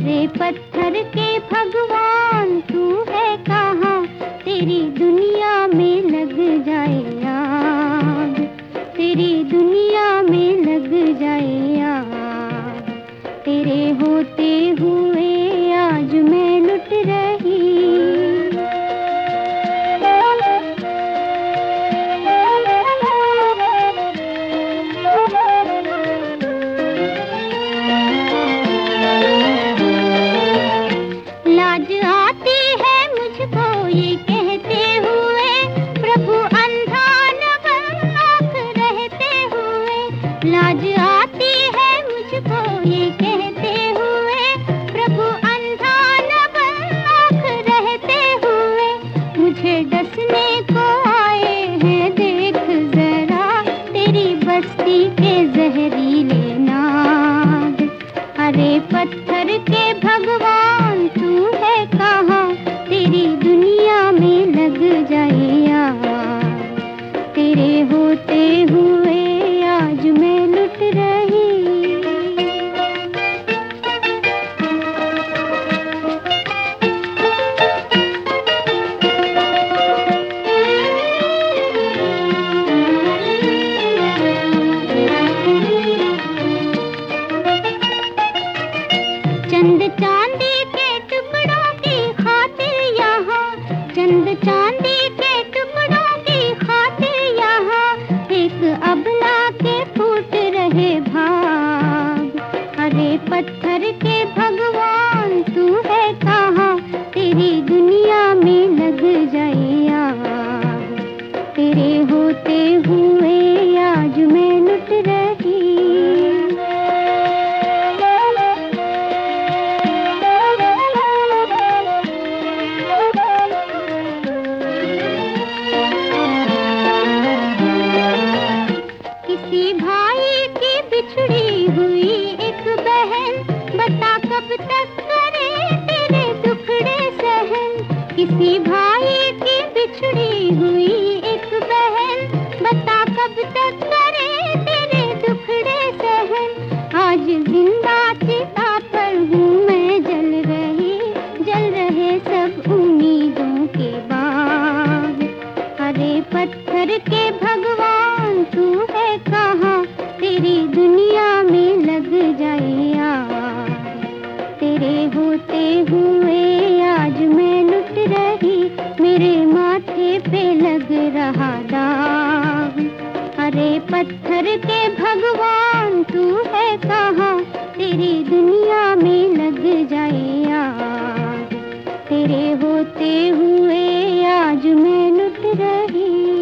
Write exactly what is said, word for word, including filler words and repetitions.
अरे पत्थर के भगवान तू है कहाँ, तेरी दुनिया में लग जाए आग, तेरी दुनिया में लग जाए आग। तेरे होते हुए आज मैं लुट रही। लाज आती है मुझको ये कहते हुए, प्रभु अंधा न बन आँख रहते हुए। लाज आती है मुझको ये कहते हुए, प्रभु अंधा न बन आँख रहते हुए। मुझे डसने को आए हैं देख जरा, तेरी बस्ती के जहरीले नाग। अरे पत्थर के भगवान तू है कहाँ, तेरी दुनिया में लग जाए आग। तेरे होते हुए आज मैं लुट रही। चंद चांदी के टुकड़ों की खातिर यहाँ, चंद चांदी के टुकड़ों की खातिर यहाँ, एक अबला के फूट रहे भाग। अरे पत्थर के भगवान तू है कहाँ, तेरी दुनिया में लग जाए आग। तेरे होते हुए आज मैं लुट रही। किसी भाई की बिछड़ी हुई एक बहन, बता कब तक करे तेरे दुखड़े सहन। किसी भाई की बिछड़ी हुई एक बहन, बता कब तक करे तेरे दुखड़े सहन। आज जिंदा चिता पर हूँ मैं जल रही, जल रहे सब उम्मीदों के बाग। अरे पत्थर के भगवान तू है कहाँ, तेरी दुनिया में लग जाए आग। तेरे होते हुए आज मैं लुट रही, मेरे माथे पे लग रहा दाग। अरे पत्थर के भगवान तू है कहाँ, तेरी दुनिया में लग जाए आग। तेरे होते हुए आज मैं लुट रही।